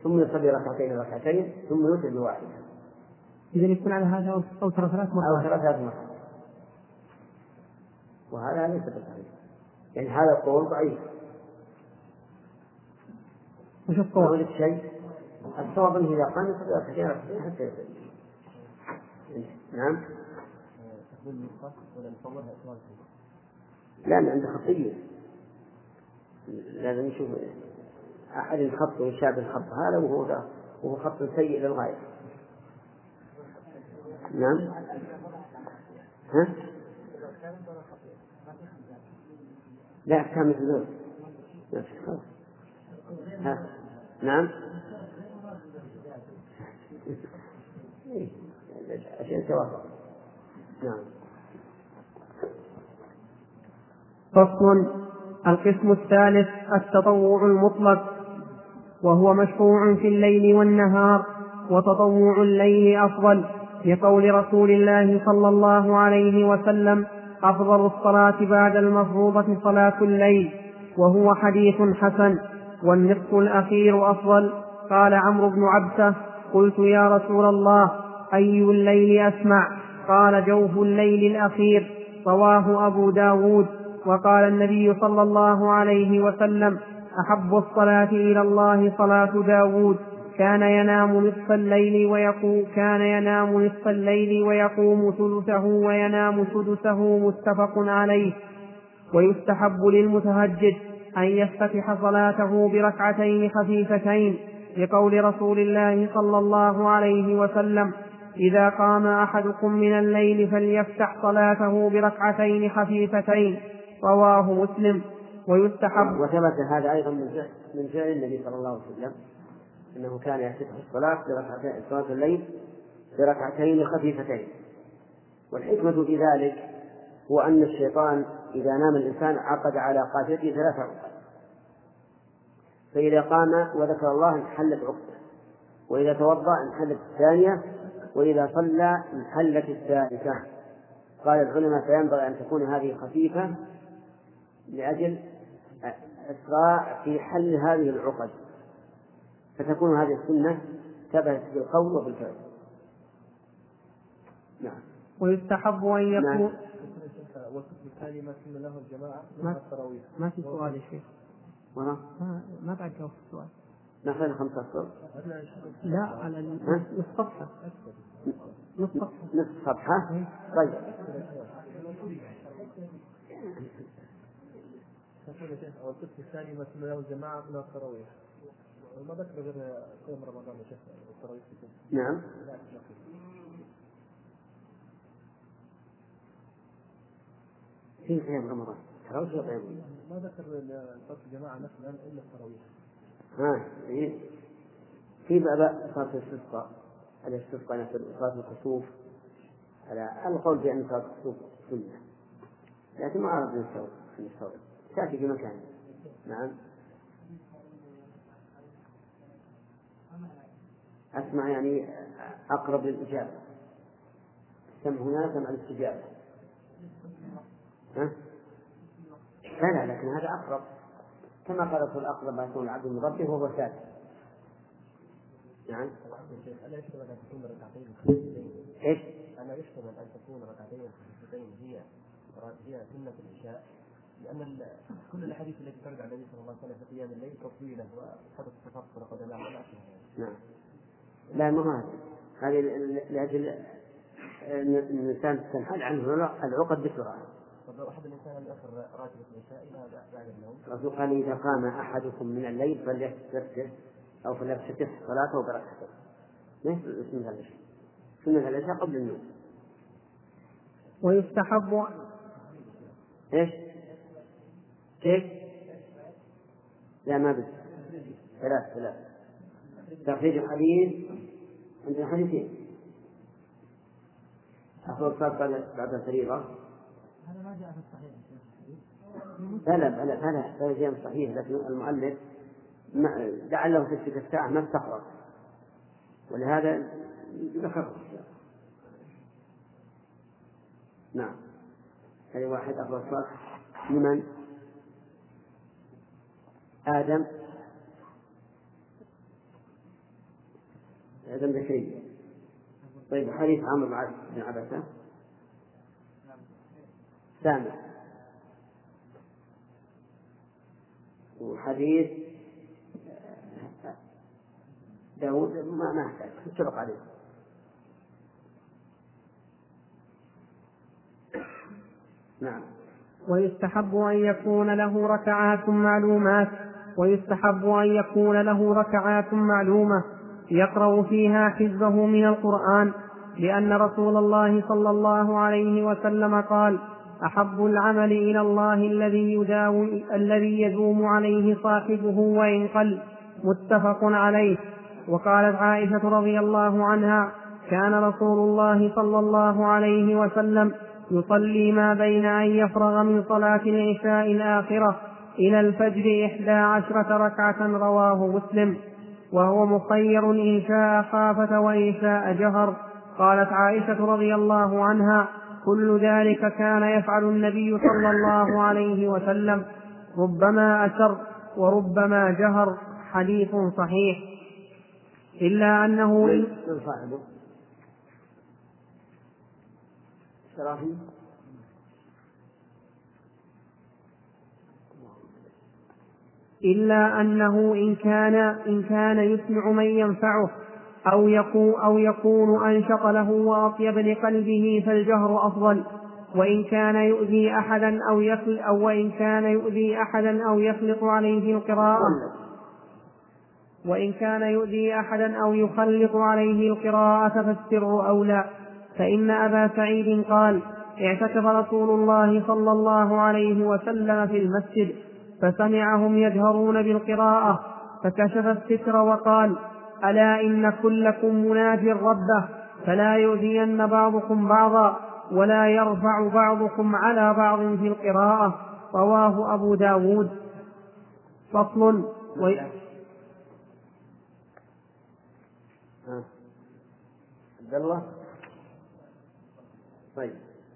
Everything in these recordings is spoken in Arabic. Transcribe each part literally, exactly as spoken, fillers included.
ثم يصلي ركعتين ركعتين ثم يوتر بواحدة. إذا يكون على هذا أوتر ثلاث مرات. أو ثلاث مرات. وهذا ليس بالصحيح، يعني هذا القول ضعيف. وش الصواب؟ أقول لك شيء، الصواب أنه إذا قام يصلي ركعتين ركعتين حتى يصلي. نعم. لا، أنا عند خطية لازم نشوف أحد الخط ويشابه الخط هذا وهو وهو خط سيء للغاية. نعم. ها؟ لا أحكام الحدود. ها؟ نعم. عشان توافق. نعم. فصل. القسم الثالث التطوع المطلق، وهو مشروع في الليل والنهار، وتطوع الليل أفضل، لقول رسول الله صلى الله عليه وسلم: أفضل الصلاة بعد المفروضة صلاة الليل، وهو حديث حسن. والنصف الأخير أفضل. قال عمرو بن عبسة: قلت يا رسول الله أي الليل أسمع؟ قال: جوف الليل الأخير. رواه أبو داود. وقال النبي صلى الله عليه وسلم: أحب الصلاة إلى الله صلاة داود، كان ينام نصف الليل ويقوم كان ينام نصف الليل ويقوم ثلثه وينام سدسه، متفق عليه. ويستحب للمتهجد أن يفتتح صلاته بركعتين خفيفتين، لقول رسول الله صلى الله عليه وسلم: إذا قام أحدكم من الليل فليفتح صلاته بركعتين خفيفتين. رواه مسلم. ويستحب. وثبت هذا أيضا من فعل النبي صلى الله عليه وسلم أنه كان يفتتح الصلاة بركعتين صلاة الليل بركعتين خفيفتين. والحكمة في ذلك هو أن الشيطان إذا نام الإنسان عقد على قافيته ثلاث عقد، فإذا قام وذكر الله انحلت عقده، وإذا توضأ انحلت الثانية، وإذا صلى انحلت الثالثة. قال العلماء: فينبغي أن تكون هذه خفيفة لأجل إسراع في حل هذه العقد، فتكون هذه السنة ثبتت بالقول وبالفعل. نعم. ويستحب أن يكون. نعم. والقسم الثاني ما سن له الجماعة ما, التراويح. ما في سؤال يا شيخ. ما ما بعد جواب السؤال. نحن خمسة أسطر. لا، على نصف صفحة. نصف صفحة. نصف صفحة. طيب. والقسم الثاني ما سن له الجماعة من التراويح. ما ذكر غير صيام رمضان يا شيخ التراويح. نعم. في قيام رمضان تراويح وقيام. ما ذكر صلاة الجماعة مثلا إلا التراويح. ها إيه. في باب صلاة الاستسقاء، الاستسقاء نفس صلاة الكسوف، على القول بأن صلاة الكسوف سنة، لكن ما أعرف نستوعب نستوعب تأتي في مكان. نعم. أسمع يعني أقرب للإجابة. سمع هنا سمع الاستجابة. ها؟ لا لا، لكن هذا أقرب، كما قال الرسول: أقرب ما يكون العبد من ربه وهو ساجد. نعم. ألا يشتمل أن تكون ركعتين خفيفتين؟ إيش؟ ألا يشتمل أن تكون ركعتين خفيفتين هي هي سنة العشاء؟ لأن كل الأحاديث التي ترد عن النبي صلى الله عليه وسلم في قيام الليل تطويله وحدث التفكر قد لا معنى. نعم. لا، ما هذا هذه لأجل أن الإنسان تنحل عنه العقد بسرعة. لو أحد الإنسان أن يأخر راتبة العشاء إلى بعد النوم. الرسول قال: إذا قام أحدكم من الليل فليفتتح أو فليفتتح صلاته بركعتين. ليش سنة العشاء؟ سنة العشاء قبل النوم. ويستحب. إيش؟ كيف؟ لا، ما بس ثلاث ثلاث تخريج الحديث عندنا حديثين: أفضل الصلاة بعد الفريضة. هذا ما جاء في الصحيح. فلا فلا فلا فلا جاء صحيح، لكن المؤلف لعله في تلك الساعة ما استحضر، ولهذا ذكره. نعم. هذه واحد أفضل الصلاة لمن؟ آدم زمدشري. طيب حديث عمرو بن عبسة سامع، وحديث داود ما ما أحتاج اتفق عليه. نعم. ويستحب أن يكون له ركعات معلومات ويستحب أن يكون له ركعات معلومة يقرأ فيها حزبه من القرآن، لأن رسول الله صلى الله عليه وسلم قال: أحب العمل إلى الله الذي يداوم الذي يدوم عليه صاحبه وإن قل. متفق عليه. وقالت عائشة رضي الله عنها: كان رسول الله صلى الله عليه وسلم يصلي ما بين أن يفرغ من صلاة العشاء الآخرة إلى الفجر إحدى عشرة ركعة، رواه مسلم. وهو مخير إن شاء خافة وإن شاء جهر. قالت عائشة رضي الله عنها: كل ذلك كان يفعل النبي صلى الله عليه وسلم، ربما أسر وربما جهر. حديث صحيح. إلا أنه من صاحبه شرافي إلا أنه إن كان إن كان يسمع من ينفعه أو يكون أو يكون أنشط له وأطيب لقلبه فالجهر أفضل. وإن كان يؤذي أحدا أو يخلق أو وإن كان يؤذي أحدا أو يخلق عليه القراءة وإن كان يؤذي أحدا أو يخلق عليه القراءة فالسر أولى. فإن أبا سعيد قال: اعتكف رسول الله صلى الله عليه وسلم في المسجد فسمعهم يجهرون بالقراءة فكشف الستر وقال: ألا إن كلكم مناج ربه فلا يؤذين بعضكم بعضا ولا يرفع بعضكم على بعض في القراءة. رواه أبو داود. فصل. و... عبد الله. طيب.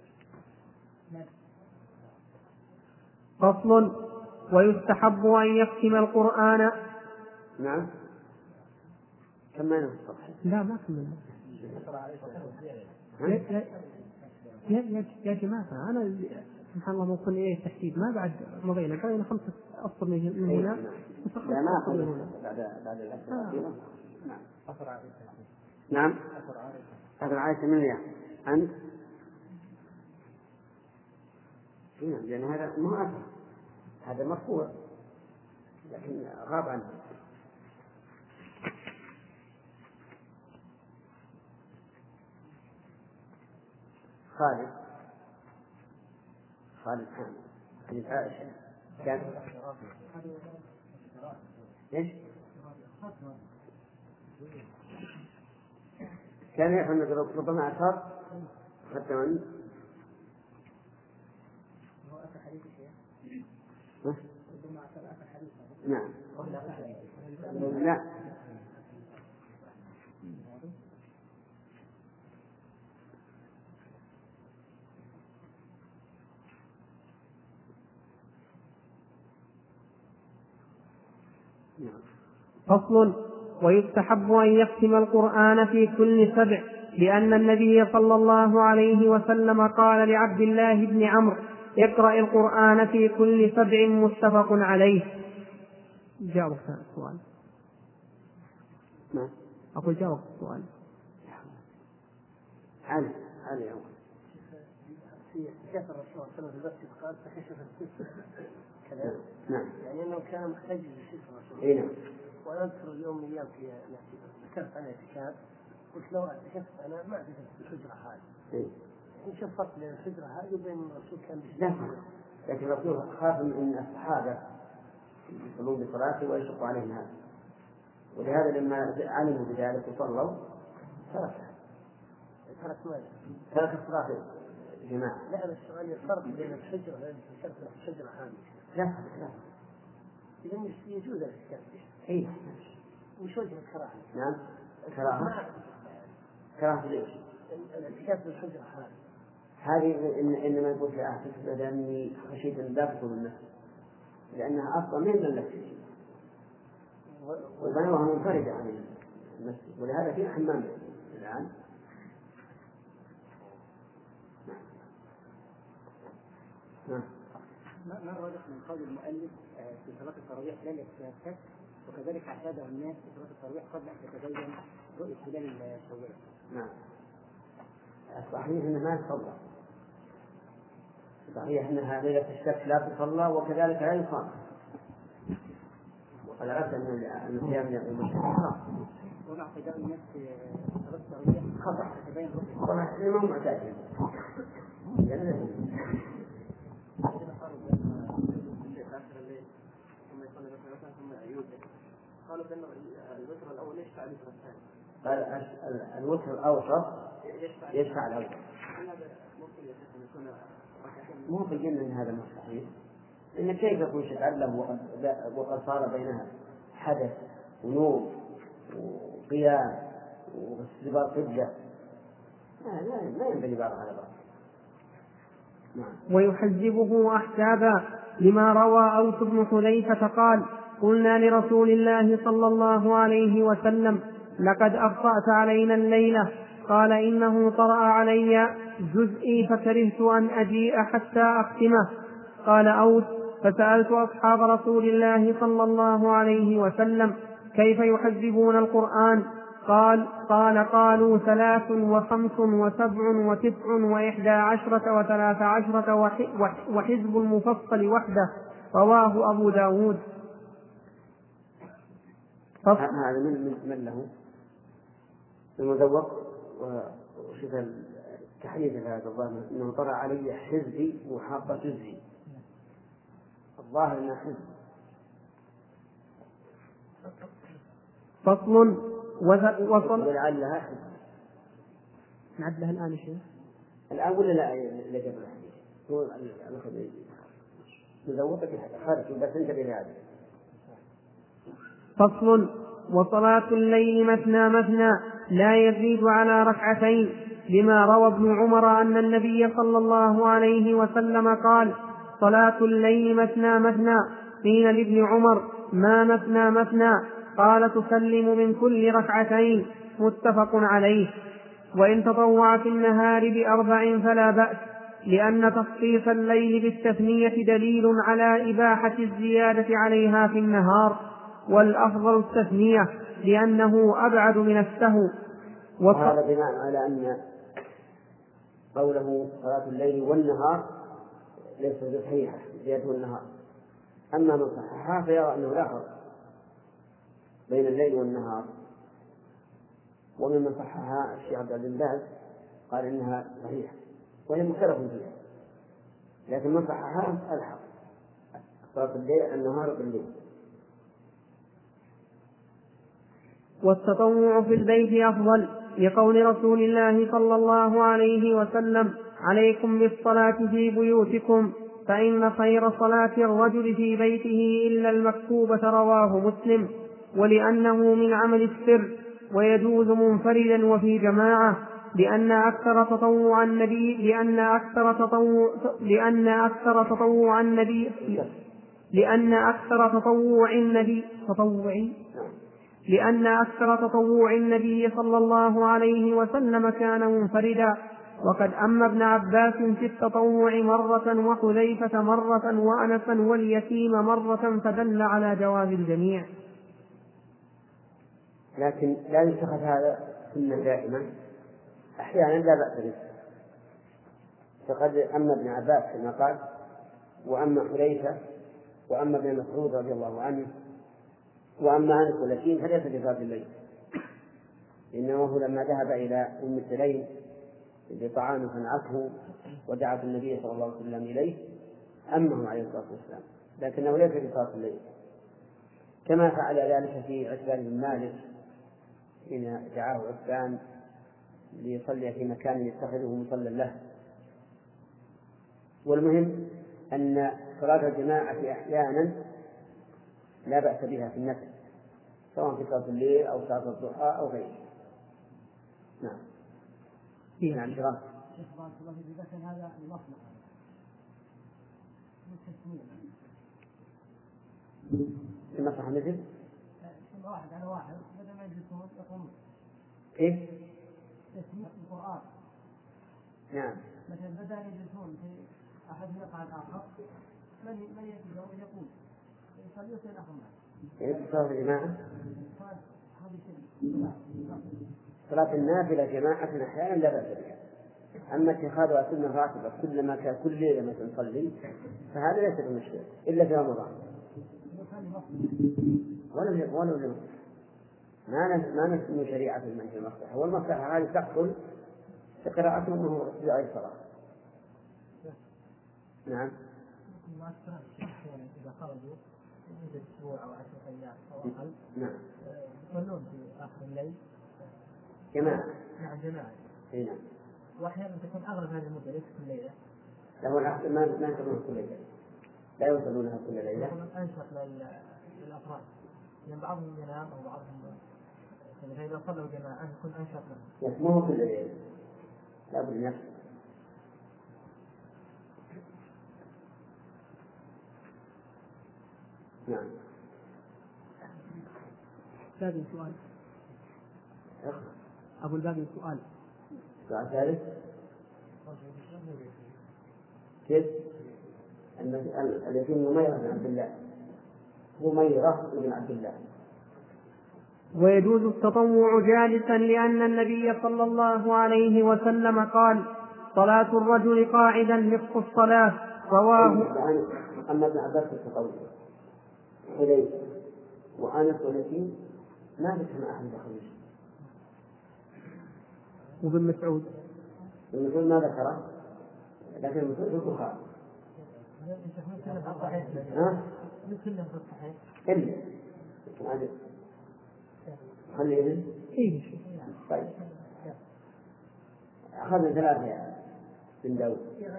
فصل. ويستحب أن يختم القرآن. نعم. كملنا الصفحة. لا ما كملنا. يا يا يا جماعة أنا سبحان الله ممكن إيه تحديد ما بعد مضينا بقينا خمسة أسطر من هنا. لا ما أقول بعد بعد الأسئلة. نعم. أثر عائشة. نعم. أثر عائشة من اليوم. أنت. نعم لأن هذا مو أثر، هذا مرفوع لكن غاب عنه. خالد خالد حامد حديث عائشة كان ايش؟ كان يفهم ربما أثر حتى من نعم لا فصل. ويستحب أن يختم القرآن في كل سبع، لأن النبي صلى الله عليه وسلم قال لعبد الله بن عمرو: اقرأ القرآن في كل سبع. متفق عليه. جاوبت السؤال. نعم. أقول جاوبت السؤال. علي علي أول. في كثر الرسول صلى الله عليه وسلم قال فكشف الستر كذا. نعم. يعني أنه كان محتاج للستر الرسول. إيه نعم. وأنا أذكر اليوم من أيام في ذكرت أنا اعتكاف، قلت لو اعتكفت أنا ما اعتكفت في الحجرة هذه. إيه. نشوف فرق بين الحجرة هذه وبين الرسول كان لا لكن الرسول خاف من الصحابة يصلون بصلاته ويشق عليهم هذا، ولهذا لما علموا بذلك وصلوا تركها. ترك ماذا؟ ترك الصلاة جماعة. لا بس السؤال الفرق بين الحجرة التي ذكرت الحجرة هذه. لا لا. إذا يجوز الاعتكاف. إيه. وش وجه الكراهة؟ نعم. كراهة. كراهة ليش؟ الاعتكاف بالحجرة هذه. هذه إن إنما يقول في أعتكف لأني خشيت أن لا تكون النفس، لأنها أصلا من الملك وبنوها منفردة عن المسجد، ولهذا في حمام الآن. ما ما الراجح من قول المؤلف في صلاة التراويح لا الاحتياج، وكذلك اعتاده الناس في صلاة التراويح قبل أن تتبين رؤية هلال الشوال؟ نعم. الصحيح أنه ما يصلى، صحيح أنها ليلة الشك لا تصلى وكذلك لا يصام، وقد عرفت أن القيام يوم حرام. ومع اعتداء الناس في صلاة التراويح خطأ، تتبين رؤية طبعا الإمام معتاد قالوا بأن الوتر الأول يشفع الوتر الثاني. قال الوتر الأوسط يشفع الأول. مو بينا أن هذا مستحيل، إن كيف يكون شفعا له وقد صار بينها حدث ونوم وقيام واستدبار قبلة؟ لا لا ينبغي بعض على بعض. ويحجبه أحسابا لما روى أوس بن حذيفة قال: قلنا لرسول الله صلى الله عليه وسلم: لقد أخطأت علينا الليلة. قال: إنه طرأ علي جزئي فكرهت أن أجيء حتى أختمه. قال أوس: فسألت أصحاب رسول الله صلى الله عليه وسلم: كيف يحجبون القرآن؟ قال قال قالوا ثلاث وخمس وسبع وتسع وإحدى عشرة وثلاث عشرة وحزب المفصل وحده. رواه أبو داود. هذا من من له المذوق وشوف التحريف هذا الظاهر انه طرأ علي حزبي وحاط جزئي، الظاهر انه حزب. فصل وصل ولعلها حزب. نعد لها الآن شيء الآن ولا لا اللي قبل الحديث هو الخبير مذوقك خارج بس انت بهذا. فصل وصلاة الليل مثنى مثنى لا يزيد على ركعتين، لما روى ابن عمر أن النبي صلى الله عليه وسلم قال: صلاة الليل مثنى مثنى. قيل لابن عمر: ما مثنى مثنى؟ قال: تسلم من كل ركعتين. متفق عليه. وإن تطوع في النهار بأربع فلا بأس، لأن تخصيص الليل بالتثنية دليل على إباحة الزيادة عليها في النهار، والأفضل التثنية لأنه أبعد من السهو. وهذا بناء على أن قوله صلاة الليل والنهار ليس بصحيحة زيادة النهار، أما من صححها فيرى أنه لا فرق بين الليل والنهار، ومن صححها الشيخ عبد العزيز بن باز قال إنها صحيحة وهي مختلف فيها، لكن من صححها الحق صلاة الليل النهار بالليل. والتطوع في البيت أفضل، لقول رسول الله صلى الله عليه وسلم: عليكم بالصلاة في بيوتكم، فإن خير صلاة الرجل في بيته إلا المكتوبة. رواه مسلم. ولأنه من عمل السر ويجوز منفردا وفي جماعة، لأن أكثر تطوع النبي لأن أكثر تطوع لأن أكثر تطوع النبي لأن أكثر تطوع النبي تطوعي لأن أكثر تطوع النبي صلى الله عليه وسلم كان منفردا، وقد أما ابن عباس في التطوع مرة وحذيفة مرة وأنسا واليتيم مرة، فدل على جواز الجميع. لكن لا يتخذ هذا سنة دائما، أحيانا لا بأس به، فقد أما ابن عباس كما قال، وأما حذيفة، وأما ابن مسعود رضي الله عنه، وأما أنس واليتيم فليس بصلاة الليل، إنه لما ذهب إلى أم سليم بطعام فنعته ودعت النبي صلى الله عليه وسلم إليه أمه عليه الصلاة والسلام، لكنه ليس بصلاة الليل، كما فعل ذلك في عتبان بن مالك حين دعاه عتبان ليصلي في مكان يتخذه مصلى له. والمهم أن صلاة الجماعة أحيانا لا بأس بها في النفل، سواء في صلاة الليل أو صلاة الضحى أو غيره. نعم. نعم شرام. هذا المصلحة المصلحة مثل واحد على واحد بدل ما يجلس كيف؟ تسمية القرآن. نعم. مثلا بدل يجلسون في أحد يقع الآخر من من يجلس يقول يصلي وسيل آخر معه. يعني صلاة الجماعة؟ هذه شيء. صلاة النافلة جماعة أحيانا لا بأس بها. أما اتخاذها سنة راتبة كلما كان كل ليلة مثلا نصلي فهذا ليس بمشكلة إلا في رمضان. ولا ولا ولا ما ما نسمي شريعة المنهي المصلحة، والمصلحة هذه تحصل بقراءة أنه في أي صلاة. نعم. إذا خرجوا مدة أسبوع أو عشرة أيام أو أقل. نعم. يصلون في آخر الليل. جماعة. نعم جماعة. إيه نعم. وأحيانا تكون أغلب هذه المدة ليس كل ليلة. له الأحسن ما ما يصلون كل ليلة. لا يوصلونها كل ليلة. أنشط للأفراد. يعني بعضهم ينام أو بعضهم فإذا صلوا جماعة يكون أنشط لهم. يسموه كل ليلة. لا بد نفسه. نعم. باقي سؤال. أبو الباقي سؤال. سؤال ثالث. كيف؟ اليتيم مميرة بن عبد الله. مميرة بن عبد الله. ويجوز التطوع جالسا لأن النبي صلى الله عليه وسلم قال: صلاة الرجل قاعدا نصف الصلاة. رواه. أما ابن عباس التطوع حليل وأنس واليتيم ما بفهم أحد يخرج. وابن مسعود ابن مسعود ما ذكره، لكن ابن مسعود في البخاري. ها؟ كلهم في الصحيح. إلا هذا خلي إذن. إيه. طيب. أخذنا ثلاثة يا بن داود.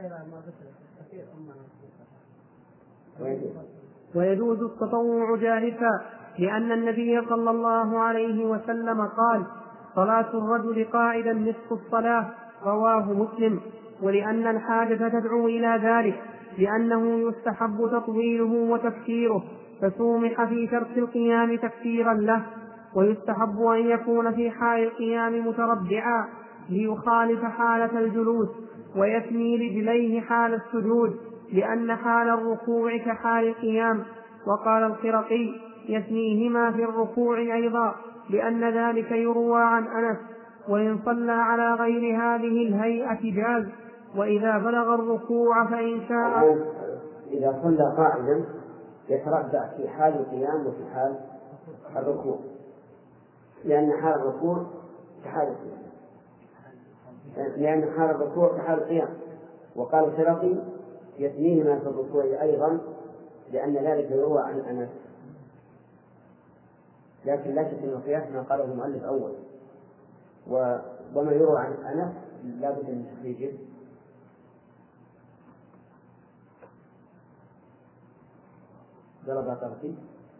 ويجوز التطوع جالسا لأن النبي صلى الله عليه وسلم قال: صلاة الرجل قاعدا نصف الصلاة. رواه مسلم. ولأن الحاجة تدعو إلى ذلك، لأنه يستحب تطويله وتكثيره، فسومح في ترك القيام تكثيرا له. ويستحب أن يكون في حال القيام متربعا ليخالف حالة الجلوس، ويثني رجليه حال السجود، لأن حال الركوع كحال القيام. وقال الخرقي: يثنيهما في الركوع أيضا، لأن ذلك يروى عن أنس. وإن صلى على غير هذه الهيئة جاز. وإذا بلغ الركوع فإن شاء. إذا صلى قاعدا يتربع في حال القيام وفي حال الركوع، لأن حال الركوع كحال القيام، لأن حال الركوع كحال القيام. وقال الخرقي: يثنيهما في الركوع أيضا، لأن ذلك يروى عن أنس. لكن لا شك أن القياس ما قاله المؤلف أول، وما يروى عن أنس لا بد من تخريجه. ضرب طرفي.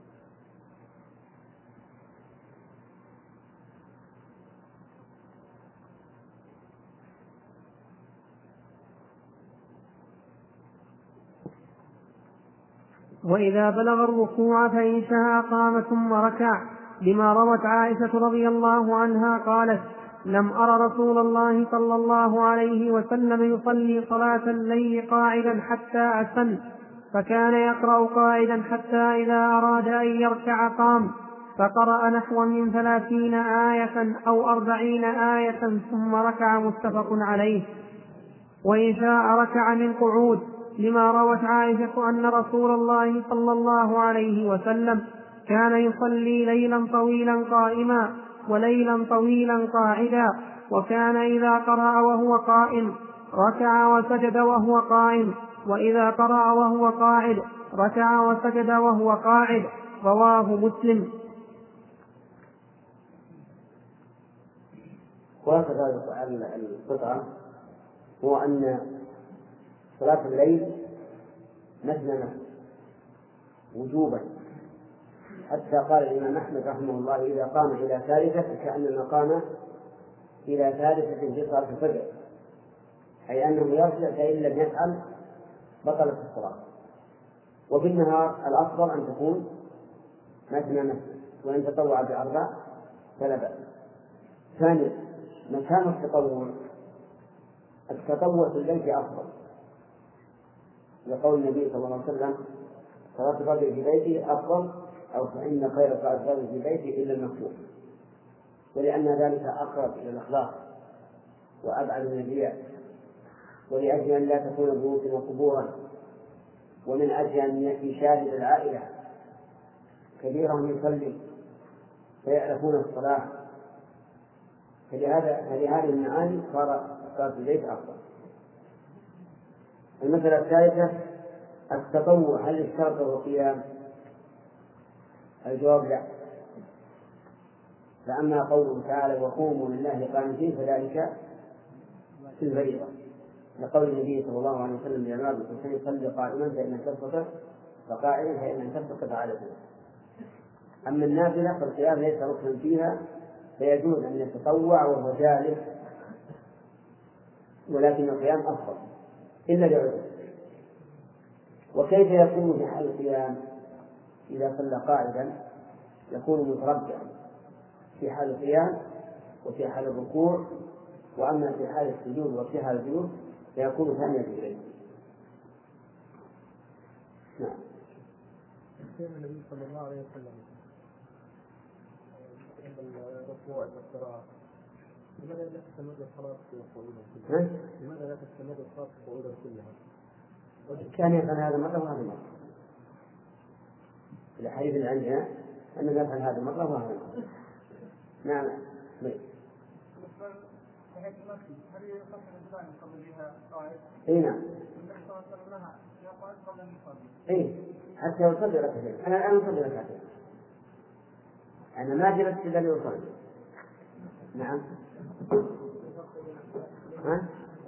وإذا بلغ الركوع فإن شاء قام ثم ركع، لما روت عائشة رضي الله عنها قالت: لم أر رسول الله صلى الله عليه وسلم يصلي صلاة الليل قاعدا حتى أسن، فكان يقرأ قاعدا حتى إذا أراد أن يركع قام، فقرأ نحو من ثلاثين آية أو أربعين آية ثم ركع، متفق عليه. وإن شاء ركع من قعود، لما روت عائشة أن رسول الله صلى الله عليه وسلم كان يصلي ليلا طويلا قائما وليلا طويلا قاعدا، وكان إذا قرأ وهو قائم ركع وسجد وهو قائم، وإذا قرأ وهو قاعد ركع وسجد وهو قاعد. رواه مسلم. خلاصة هذه القطعة هو أن صلاة الليل مثنى وجوبا، حتى قال الإمام أحمد رحمه الله: إذا قام إلى ثالثة فكأنما قام إلى ثالثة في صلاة الفجر، أي أنه يرجع، فإن لم يفعل بطلت الصلاة. وفي النهار الأفضل أن تكون مثنى مثنى، وإن تطوع بأربع فلا بأس. ثانيا مكان التطوع، التطوع في البيت أفضل، لقول النبي صلى الله عليه وسلم صلاة الرجل في بيته أفضل، أو فإن خير صلاة الرجل في بيته إلا المكتوب، ولأن ذلك أقرب إلى الأخلاق وأبعد من الرياء، ولأجل أن لا تكون بيوتنا قبورا، ومن أجل أن يشاهد العائلة كبيرهم يصلي فيألفون الصلاة. فلهذا فلهذه المعاني صار صار في البيت أفضل. المسألة الثالثة التطوع، هل اشترط القيام؟ الجواب لا. فأما قوله تعالى وقوموا لله قانتين فذلك في الفريضة، لقول النبي صلى الله عليه وسلم لعمار بن حسين صلي قائما فإن لم تستطع فقاعدا فإن لم تستطع فعلى جنب. أما النافلة فالقيام ليس ركنا فيها، فيجوز أن يتطوع وهو جالس، ولكن القيام أفضل إلا لعذر. وكيف يكون في حال القيام؟ إذا صلى قاعدا يكون متربعا في حال القيام وفي حال الركوع، وأما في حال السجود وفي حال الجلوس فيكون ثانيا الرجلين. نعم. النبي صلى الله عليه وسلم عند الركوع والقراءة لماذا لا تستمر الصلاة قعودا كلها؟ لماذا لا تستمر الصلاة قعودا كلها؟ كان يفعل هذا مرة وهذا مرة. الحديث اللي عندنا أننا نفعل هذا مرة وهذا مرة. نعم. هل يصح الإنسان يصلي بها قاعد؟ أي نعم. النبي صلى الله عليه وسلم نهى يقعد قبل أن يصلي. أي حتى يصلي ركعتين. أنا الآن أصلي ركعتين. أنا ما جلست إلا لأصلي. نعم. ها؟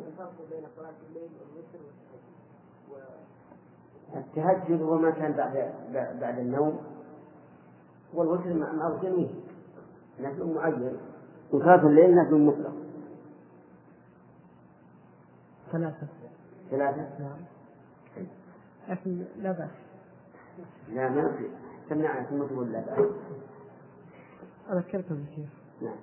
التهجد هو ما كان بعد بعد النوم، والوتر مع الجميع نفل معين، وصلاة الليل نفل مطلق. ثلاثة ثلاثة؟ نعم. لكن لا بأس. لا ما في سمعنا ثم تقول لا بأس. أذكركم بشيء. نعم.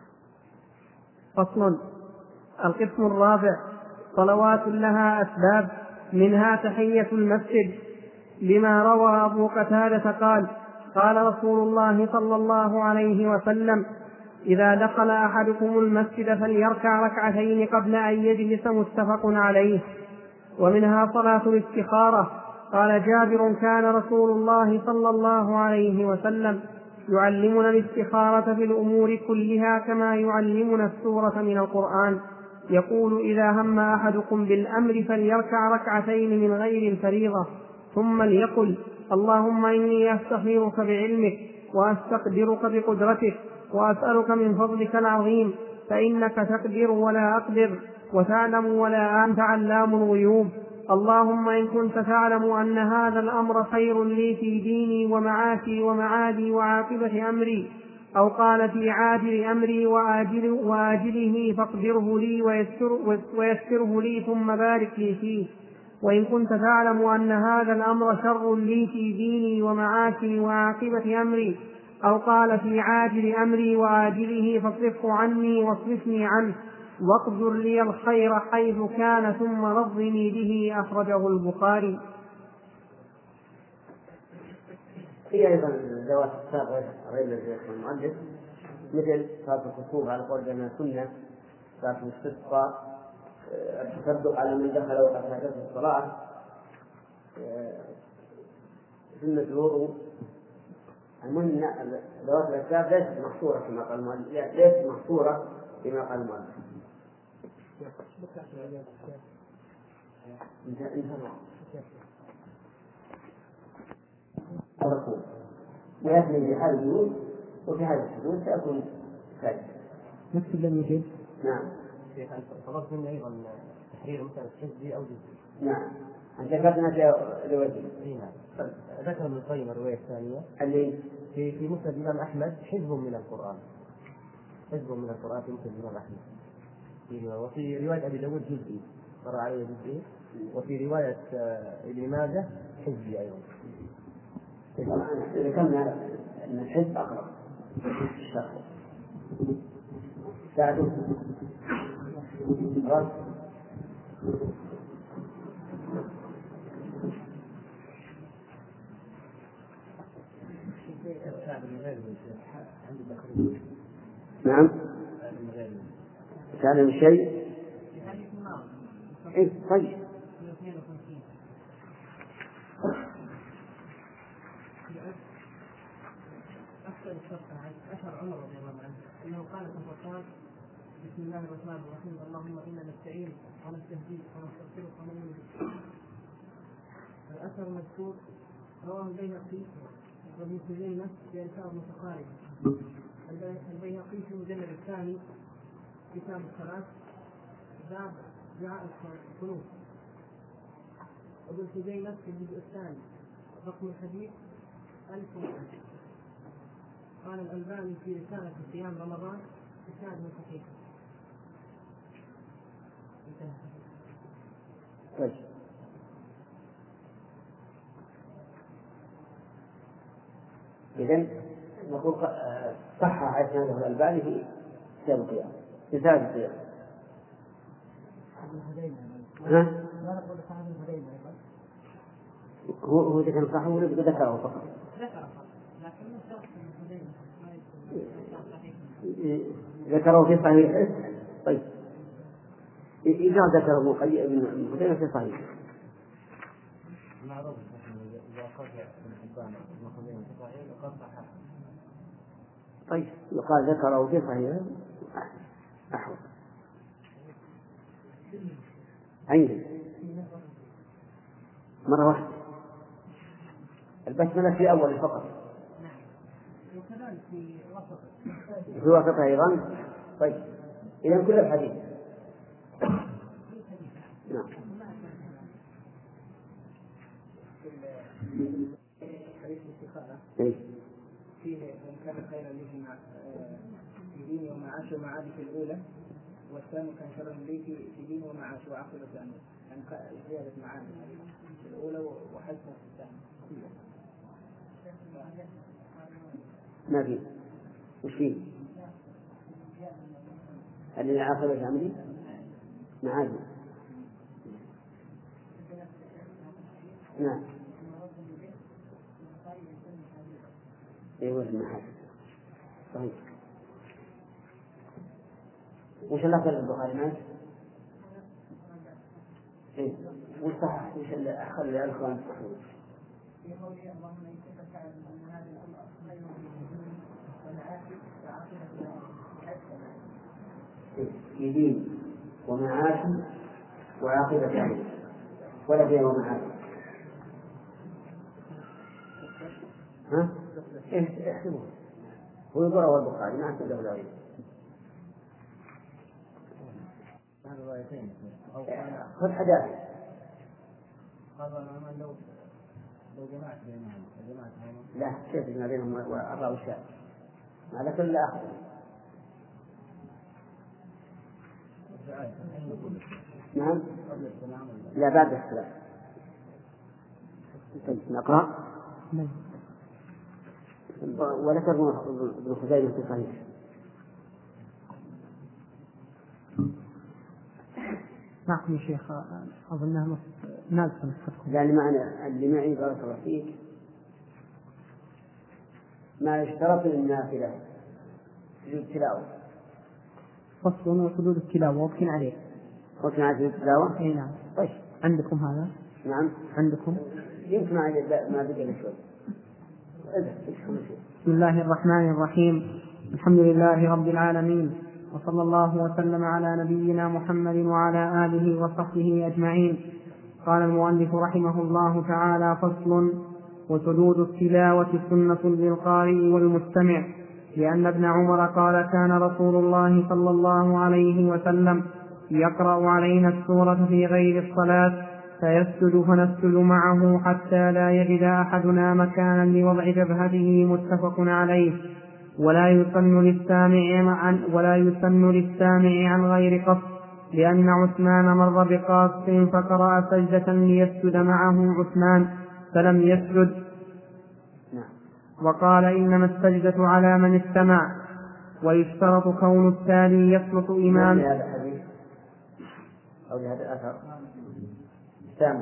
فصل. القسم الرابع صلوات لها أسباب، منها تحية المسجد، لما روى أبو قتادة قال قال رسول الله صلى الله عليه وسلم إذا دخل أحدكم المسجد فليركع ركعتين قبل أن يجلس، متفق عليه. ومنها صلاة الاستخارة، قال جابر كان رسول الله صلى الله عليه وسلم يعلمنا الاستخارة في الأمور كلها كما يعلمنا السورة من القرآن، يقول إذا هم أحدكم بالأمر فليركع ركعتين من غير الفريضة، ثم ليقل اللهم إني أستخيرك بعلمك وأستقدرك بقدرتك وأسألك من فضلك العظيم، فإنك تقدر ولا أقدر وتعلم ولا أنت علام الغيوب، اللهم إن كنت تعلم أن هذا الأمر خير لي في ديني ومعاشي ومعادي وعاقبة أمري، أو قال في عاجل أمري وآجل وآجله فاقدره لي ويسر ويسره لي ثم بارك لي فيه، وإن كنت تعلم أن هذا الأمر شر لي في ديني ومعاشي وعاقبة أمري، أو قال في عاجل أمري وآجله فاصرفه عني واصرفني عنه، واقدر لي الخير حيث كان ثم رضني به، أخرجه البخاري. في أيضا ذوات الساق غير الذي المؤلف، مثل صلاة الخطوبة على قول بأنها سنة، صلاة الاستسقاء، التصدق على من دخل وقد فاتته الصلاة، سنة الوضوء. المهم ذوات الأسباب ليست محصورة كما قال المؤلف، ليست محصورة كما قال المؤلف. الركوع ويثني في حال الجلوس، وفي حال السجود سيكون ساجدا. نكتب لم يجب. نعم. طلبت مني أيضا تحرير مثلا حزبي أو جزئي. نعم. أنت ذكرنا في روايتين. نعم. ذكر ابن القيم الرواية الثانية اللي في في مسند الإمام أحمد حزب من القرآن. حزب من القرآن في مسند الإمام أحمد. وفي رواية أبي داود جزئي، قرأ عليه جزئي. وفي رواية ابن ماجه حزبي أيضا. ذكرنا أن الحزب أقرب الشخص. ساعدوا خلاص. نعم تعلم شيء. إيه طيب أشهر عمر رضي الله عنه أنه قال في القرآن بسم الله الرحمن الرحيم اللهم إنا نستعين ونستهديك ونستغفرك ونؤمن بك. الأثر المذكور رواه البيهقي وابن خزيمة بألفاظ متقاربة. البيهقي في المجلد الثاني كتاب الصلاة باب دعاء القنوت، وابن خزيمة في الجزء الثاني رقم الحديث ألف وألف. قال الألباني في رسالة صيام رمضان إسناد صحيح. طيب إذن نقول صحح إسناده الألباني في كتاب القيام في كتاب القيام. ها؟ هو هو ذكر صحيح ولا ذكره فقط؟ ذكره في صحيح. طيب إذا ذكر ابن خزيمة في صحيح معروف إذا قال ابن حبان ابن خزيمة في صحيح وقد صحح. طيب يقال ذكره في صحيح أحوط. عندي مرة واحدة البسملة في أول فقط في وسط أيضا. طيب إذا كل الحديث نعم. حديث الاستخارة إيه؟ فيه من كان خيرا له في دينه ومعاشه ومعاده في الأولى، والثاني كان شرا لي في دينه ومعاشه وعقبة أمره، يعني زيادة معاني في الأولى وحسنة في الثانية. ما في وش فيه؟ اللي عاقبة أمري معاده. نعم ايوه المحل صحيح. وش الأخر البخاري معك؟ ايه وش صح وش الأخر اللي الأخوان صحيح؟ في دين ومعاش وعاقبة أمره ولا فيها ومعاش. ها؟ إيه احسبه هو يقرأ البخاري ما أحسب له لا غير. خذ حداثة. هذا لو لو جمعت بينهم جمعت لا كيف ما بينهم والراوي الشاذ هذا كله آخر. نعم لا بعد السلام. نقرأ وذكر ابن خزيمة في صحيح. نعم يا شيخ أظنها نازلة يعني معنى اللي معي بارك الله فيك ما يشترط للنافلة سجود التلاوة. فصل وحدود التلاوة وقفين عليه. وقفين على سجود التلاوة؟ اي نعم. طيب عندكم هذا؟ نعم عندكم؟ يمكن ما ما بقي شوي. بسم الله الرحمن الرحيم. الحمد لله رب العالمين، وصلى الله وسلم على نبينا محمد وعلى آله وصحبه أجمعين. قال المؤلف رحمه الله تعالى: فصل. وسجود التلاوة سنة للقارئ والمستمع، لأن ابن عمر قال: كان رسول الله صلى الله عليه وسلم يقرأ علينا السورة في غير الصلاة فيسجد فنسجد معه حتى لا يجد أحدنا مكانا لوضع جبهته، متفق عليه. ولا يسن للسامع عن ولا يسن للسامع عن غير قصد، لأن عثمان مر بقاص فقرأ سجدة ليسجد معه عثمان فلم يسجد، وقال: إنما السجدة على من استمع. ويشترط كون التالي يصلح إمام. لهذا الحديث أو لهذا الأثر سامع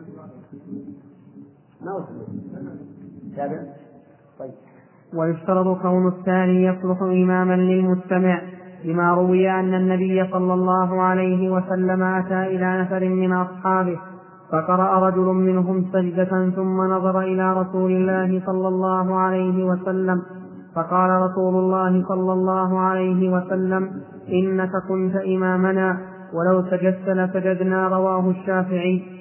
ما وصل سابع. طيب. ويشترط كون الثاني يصلح إماما للمستمع لما روي أن النبي صلى الله عليه وسلم أتى إلى نفر من أصحابه فقرأ رجل منهم سجدة ثم نظر إلى رسول الله صلى الله عليه وسلم فقال رسول الله صلى الله عليه وسلم إنك كنت إمامنا ولو سجدت لسجدنا. رواه الشافعي.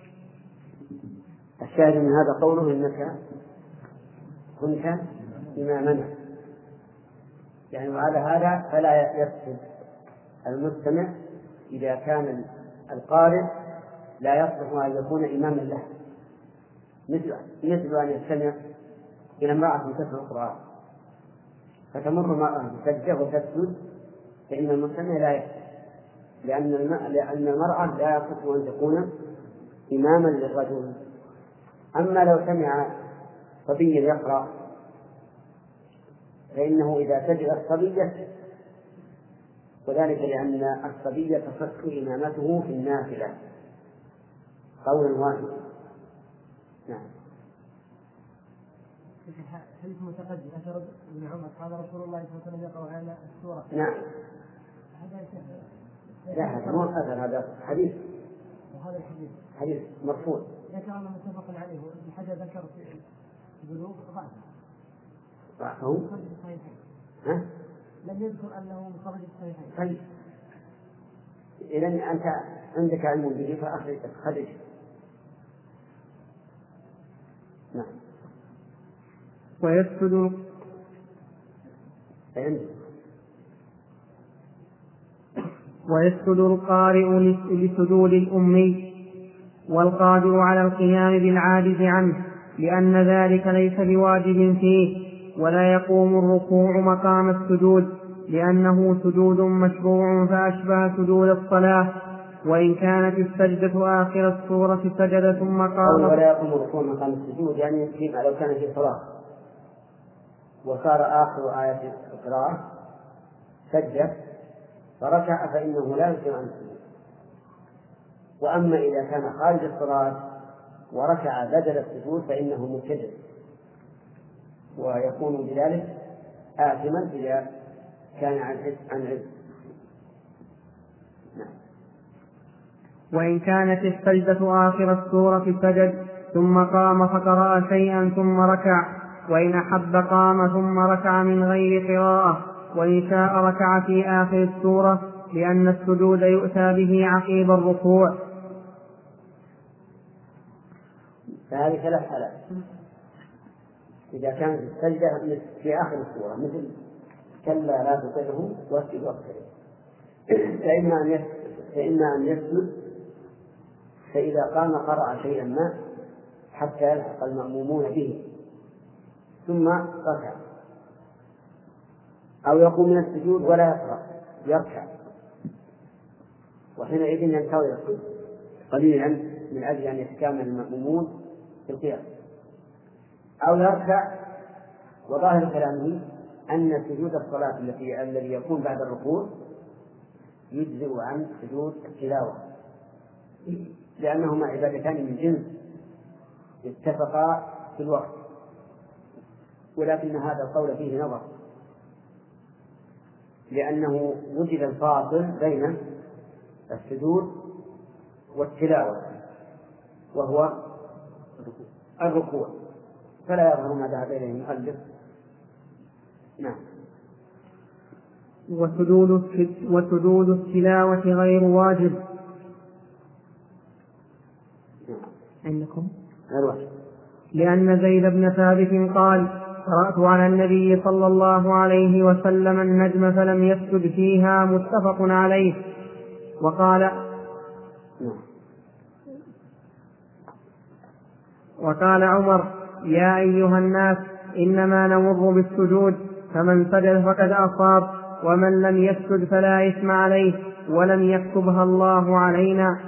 الشاهد من هذا قوله إنك كنت إمامنا، يعني وعلى هذا فلا يفسد المستمع إذا كان القارئ لا يصلح أن يكون إماما له، مثل مثل أن يستمع إلى امرأة تتلو القرآن فتمر امرأة بسجدة وتسجد، فإن المستمع لا يفسد، لأن لأن المرأة لا يصلح أن تكون إماما للرجل. أما لو سمع صبيا يقرأ فإنه إذا سجد الصبية، وذلك لأن الصبية تصح إمامته في النافلة قولا واحدا. نعم. حديث متقدم أثر ابن عمر قال رسول الله صلى الله عليه وسلم يقرأ على السورة. نعم. لا هذا مو أثر، هذا حديث. وهذا الحديث حديث مرفوع. ذكر أنه متفق عليه، وابن حجر ذكر في البلوغ ضعفه. ضعفه؟ ها؟ لم يذكر أنه مخرج الصحيحين. طيب. إذن أنت عندك علم به فأخرج خرج. نعم. ويسجد ويسجد القارئ لسجود الأمي والقادر على القيام بالعاجز عنه، لأن ذلك ليس بواجب فيه، ولا يقوم الركوع مقام السجود لأنه سجود مشروع فأشبه سجود الصلاة، وإن كانت السجدة آخر السورة سجد ثم قام. ولا يقوم الركوع مقام السجود يعني فيما لو كان في صلاة وصار آخر آية القراءة سجد فركع فإنه لا يمكن أن يسجد. وأما إذا كان خارج الصلاة وركع بدل السجود فإنه مبتدع ويكون بذلك آثما إذا كان عن عز. نعم. وإن كانت السجدة آخر السورة سجد ثم قام فقرأ شيئا ثم ركع، وإن أحب قام ثم ركع من غير قراءة، وإن شاء ركع في آخر السورة، لأن السجود يؤتى به عقيب الركوع. فهذه ثلاث حالات إذا كانت السجدة في آخر السورة مثل كلا لا تطعه واسجد واقترب، فإما أن فإما أن يسجد فإذا قام قرأ شيئا ما حتى يلحق المأمومون به ثم ركع، أو يقوم من السجود ولا يقرأ يركع، وحينئذ ينتظر قليلا من أجل أن يتكامل المأمومون في القيام، أو يركع وظاهر كلامه أن سجود الصلاة التي الذي يكون بعد الركوع يجزئ عن سجود التلاوة، لأنهما عبادتان من جنس اتفقا في الوقت، ولكن هذا القول فيه نظر، لأنه وجد الفاصل بين السجود والتلاوة وهو الركوع، فلا يظهر ما ذهب إليه المؤلف. نعم. وسجود وسجود التلاوة غير واجب. عندكم؟ لأن زيد بن ثابت قال: قرأت على النبي صلى الله عليه وسلم النجم فلم يسجد فيها، متفق عليه. وقال وقال عمر: يا أيها الناس إنما نمر بالسجود، فمن سجد فقد أصاب، ومن لم يسجد فلا إثم عليه، ولم يكتبها الله علينا.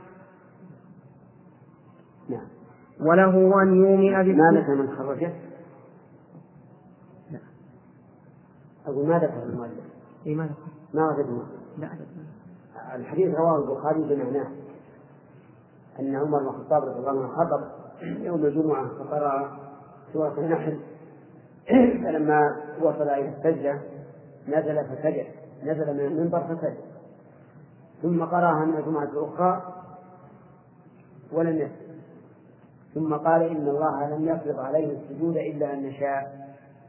نعم. وله أن يومئ بالسجود. ما مثل من خرجه أقول ما ذكر المؤلف. إيه ما ذكر؟ ما وجدنا. لا. الحديث رواه البخاري بمعناه أن عمر بن الخطاب رضي الله عنه خطب يوم الجمعة فقرأ سورة النحل، فلما وصل إلى السجدة نزل فسجد، نزل من المنبر فسجد، ثم قرأها من الجمعة الأخرى ولم يسجد، ثم قال إن الله لم يفرض عليه السجود إلا أن نشاء.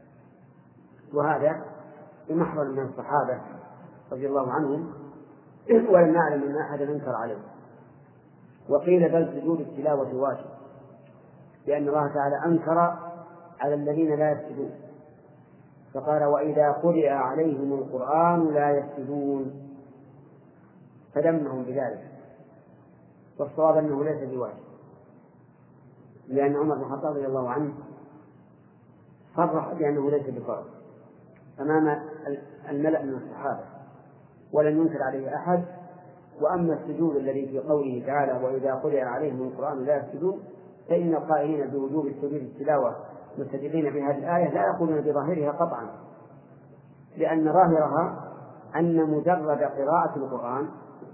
وهذا بمحضر من الصحابة رضي الله عنهم، ولم نعلم أن أحدا أنكر عليه. وقيل بل سجود التلاوة واجب، لأن الله تعالى أنكر على الذين لا يسجدون، فقال وإذا قرئ عليهم القرآن لا يسجدون، فذمهم بذلك. والصواب أنه ليس بواجب، لأن عمر بن الخطاب رضي الله عنه صرح بأنه ليس بفرض أمام الملأ من الصحابة، ولم ينكر عليه أحد. وأما السجود الذي في قوله تعالى وإذا قرئ عليهم القرآن لا يسجدون، فإن القائلين بوجوب السجود التلاوة مستدلين بهذه الآية لا يقولون بظاهرها قطعا، لأن ظاهرها أن مجرد قراءة القرآن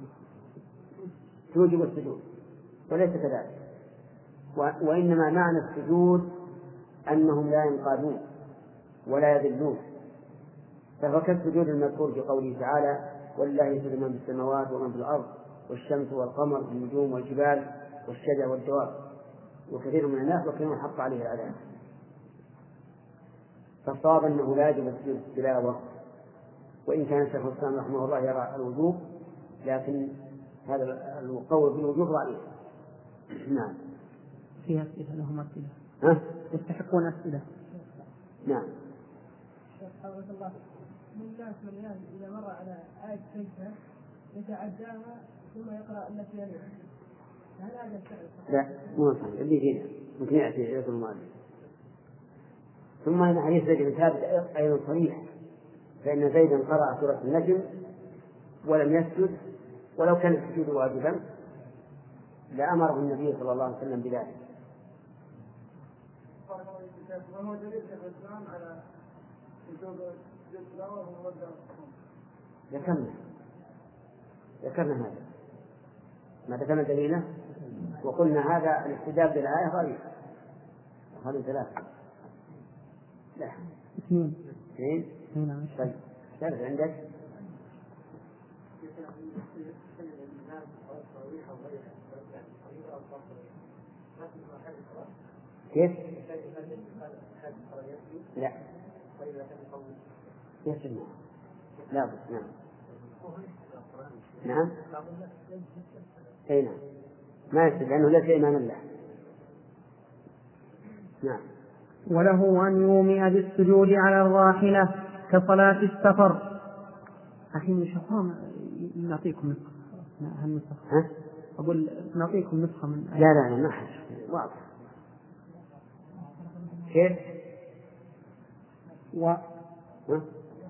توجب السجود، وليس كذلك. وإنما معنى السجود أنهم لا ينقادون ولا يذلون، فهو كالسجود المذكور في قوله تعالى ولله يسجد من في السماوات ومن في الأرض والشمس والقمر والنجوم والجبال والشجر والدواب وكثير من الناس وكانوا حق عليه العذاب. فالصواب أنه لا يجب السجود التلاوة، وإن كان شيخ الإسلام رحمه الله يرى الوجوب، لكن هذا القول بالوجوب ضعيف. نعم. فيها أسئلة لهم أسئلة. ها؟ يستحقون أسئلة. نعم. حفظك الله. من الناس من يعني إذا مر على آية سجدة يتعداها ثم يقرأ التي يليها، هل هذا الشيء؟ لا مو صحيح، اللي فينا ممكن يأتي يقول المؤلف. ثم إن حديث زيد بن ثابت أيضا صريح، فإن زيدا قرأ سورة النجم ولم يسجد، ولو كان السجود واجبا لأمره النبي صلى الله عليه وسلم بذلك. وهو دليل شيخ الإسلام على وجوب التلاوة ومودة. ذكرنا ذكرنا هذا ما ذكرنا دليله، وقلنا هذا الاستدلال بالآية ضعيف. هذه ثلاثة. لا اثنين. اثنين. نعم. طيب ثالث عندك. كيف؟ لا يسمع. لا بس نعم. نعم. أي نعم ما يسمع لأنه ليس إماما له. نعم. وله أن يومئ بالسجود على الراحلة كصلاة السفر. الحين شوفهم نعطيكم نسخة. هالنسخة. ها؟ أقول نعطيكم نسخة من. لا لا لا ما حد واضح. كيف؟ و. ها؟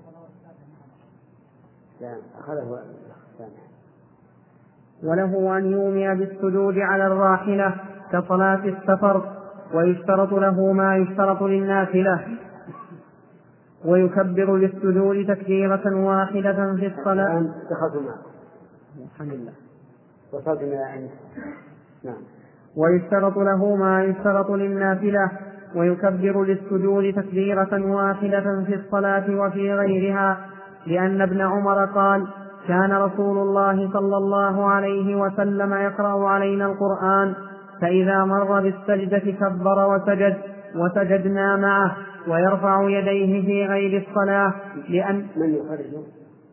لا أخذه سامع. وله أن يومئ بالسجود على الراحلة كصلاة السفر، ويشترط له ما يشترط للنافلة، ويكبر للسجود تكبيرة واحدة في الصلاة. الآن دخلت معك. الحمد لله. وصلت إلى عند. نعم. ويشترط له ما يشترط للنافلة، ويكبر للسجود تكبيرة واحدة في الصلاة وفي غيرها، لأن ابن عمر قال كان رسول الله صلى الله عليه وسلم يقرأ علينا القرآن، فإذا مر بالسجدة كبر وسجد وسجدنا معه، ويرفع يديه في غير الصلاة. لأن من يخرجه؟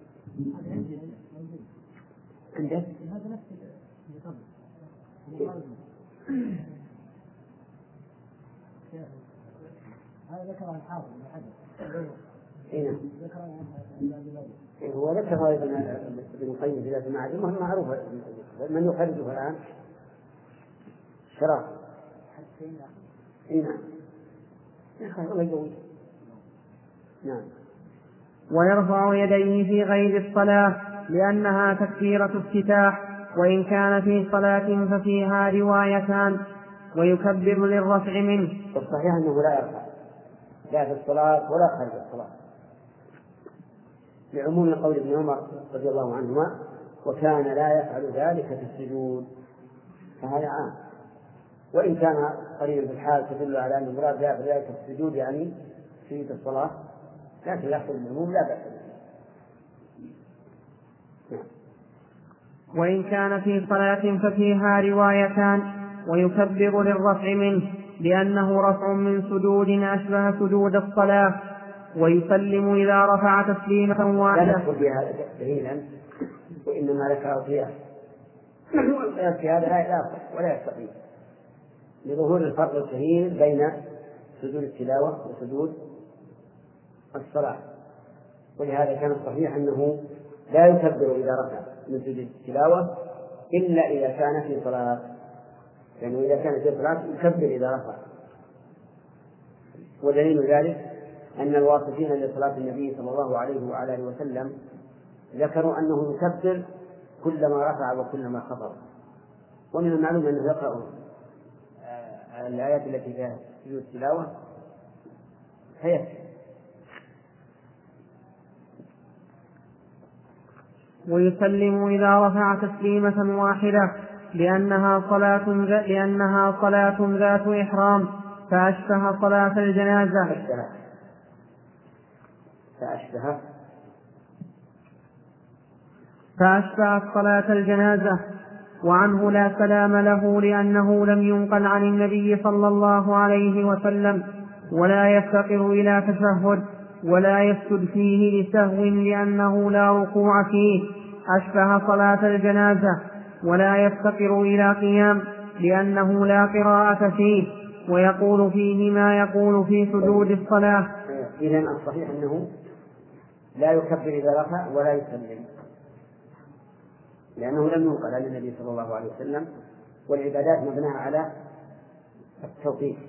عندك؟ هذا ذكر الحافظ بن حجر. نعم. هو ذكر أيضا ابن القيم في ذات المعارف، مهم معروف. من يخرجه الآن؟ شراب. نعم. الله يقوي. نعم. ويرفع يديه في غير الصلاة لأنها تكبيرة افتتاح، وإن كان في صلاة ففيها روايتان، ويكبر للرفع منه. الصحيح أنه لا يرفع لا في الصلاة ولا خارج الصلاة. لعموم قول ابن عمر رضي الله عنهما وكان لا يفعل ذلك في السجود، فهذا عام، وإن كان قريبا في الحال تدل على أن المراد ذلك في السجود يعني سجود الصلاة، لكن يحصل العموم لا بأس به. وإن كان في صلاة ففيها روايتان، ويكبر للرفع منه لأنه رفع من سجود أشبه سجود الصلاة، ويسلم إذا رفع تسليمة واحدة. لا ندخل بها دليلا، وإنما ذكره قياس، والقياس في هذا لا يصح ولا يستقيم لظهور الفرق الكبير بين سجود التلاوة وسجود الصلاة، ولهذا كان الصحيح أنه لا يكبر إذا رفع من سجود التلاوة إلا إذا كان في صلاة، لأنه يعني إذا كان في صلاة يكبر إذا رفع. ودليل ذلك أن الواصفين لصلاة النبي صلى الله عليه وعلى آله وسلم ذكروا أنه يكبر كلما رفع وكلما خفض، ومن المعلوم أنه يقرأ الآيات التي فيها سجود التلاوة فيكفي. ويسلم إذا رفع تسليمة واحدة لأنها صلاة لأنها صلاة ذات إحرام، فأشبه صلاة الجنازة فأشبه فأشبه صلاة الجنازة. وعنه لا سلام له لأنه لم ينقل عن النبي صلى الله عليه وسلم، ولا يفتقر إلى تشهد، ولا يسجد فيه لسهو لأنه لا ركوع فيه، أشبه صلاة الجنازة. ولا يفتقر إلى قيام لأنه لا قراءة فيه، ويقول فيه ما يقول في سجود الصلاة. إذن الصحيح أنه لا يكبر إذا رفع ولا يسلم، لأنه لم ينقل عن النبي صلى الله عليه وسلم، والعبادات مبناها على التوقيف.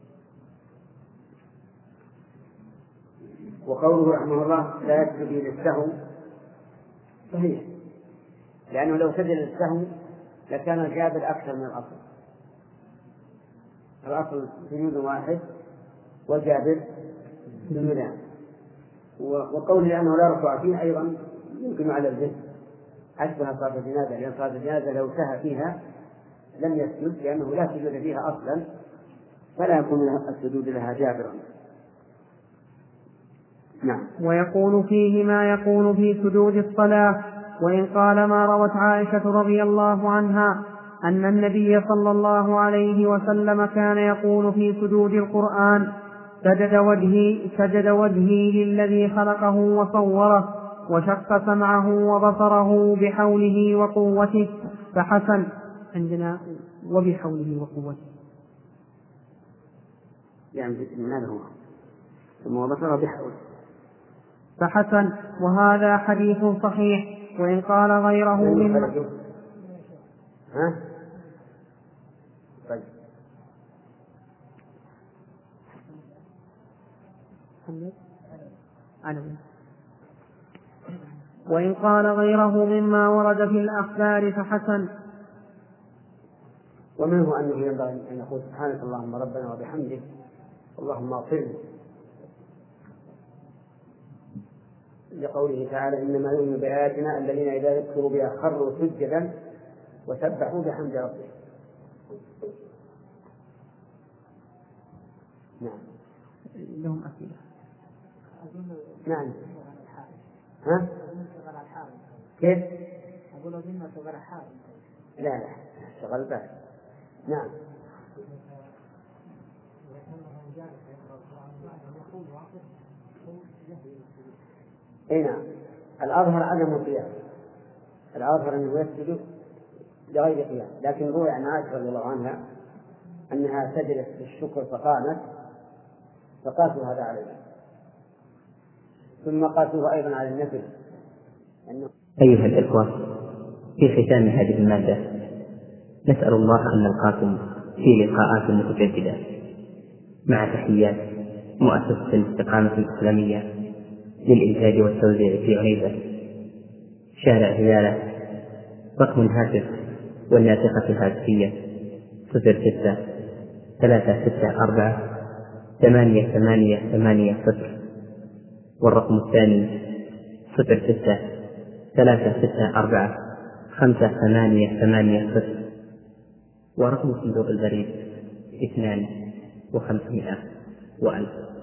وقوله رحمه الله لا يسجد للسهو صحيح، لأنه لو سجد للسهو لكان الجابر أكثر من الأصل. الأصل سجود واحد والجابر سجودان. وقوله لأنه لا ركوع فيه أيضا يمكن على الجهل، أشبه صلاة الجنازة، لأن صلاة الجنازة لو سهى فيها لم يسجد لأنه لا سجود فيها أصلا، فلا يكون السجود لها جابرا. نعم. ويقول فيه ما يقول في سجود الصلاة. وإن قال ما روت عائشة رضي الله عنها أن النبي صلى الله عليه وسلم كان يقول في سجود القرآن سجد وجهي, سجد وجهي للذي خلقه وصوره وشق سمعه وبصره بحوله وقوته، فحسن عندنا وبحوله وقوته يعني من هذا هو ثم وبصره بحوله فحسن. وهذا حديث صحيح. وإن قال غيره مما ها طيب وإن قال غيره مما ورد في الأخبار فحسن. ومنه أنه ينبغي أن يقول سبحانك اللهم ربنا وبحمدك اللهم اغفر لي، لقوله تعالى إنما يؤمن بآياتنا الذين إذا ذكروا بها خروا سجدا وسبحوا بحمد ربهم. نعم. لهم أسئلة. نعم. ها؟ كيف؟ أقول أظن شغل حال. لا لا شغل بس. نعم. اي نعم. الأظهر عدم القيام، الأظهر أنه يسجد لغير قيام، لكن روي عن عائشة رضي الله عنها أنها سجدت بالشكر فقامت فقاسوا هذا عليه، ثم قاسوه أيضا على النفل. أنه أيها الإخوة، في ختام هذه المادة نسأل الله أن نلقاكم في لقاءات متجددة مع تحيات مؤسسة الاستقامة الإسلامية للإنتاج والتوزيع في عنيزة، شارع هلالة، رقم الهاتف والناطقة الهاتفية صفر ستة ثلاثة ستة أربعة ثمانية ثمانية ثمانية صفر، والرقم الثاني صفر ستة ثلاثة ستة أربعة خمسة ثمانية ثمانية صفر، ورقم صندوق البريد اثنان وخمسمائة وألف.